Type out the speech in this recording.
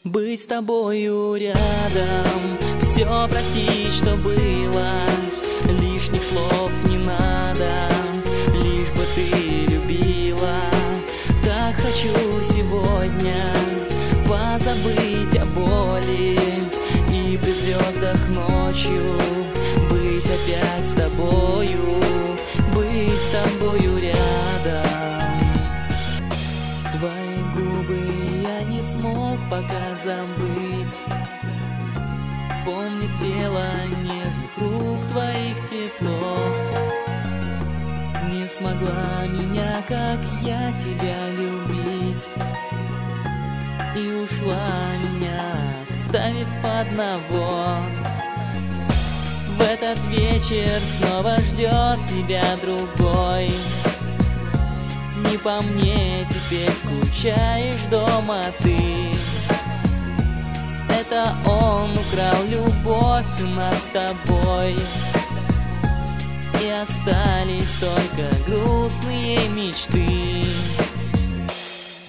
Быть с тобою рядом, все простить, что было. Лишних слов не надо, лишь бы ты любила. Так хочу сегодня позабыть о боли и при звездах ночью быть опять с тобою, быть с тобою рядом. Твои губы я не смог пока забыть. Помнит тело нежных рук твоих тепло. Не смогла меня, как я тебя любить, и ушла меня, оставив одного. В этот вечер снова ждет тебя другой. Не по мне теперь скучаешь дома ты. Это он украл любовь у нас с тобой, и остались только грустные мечты.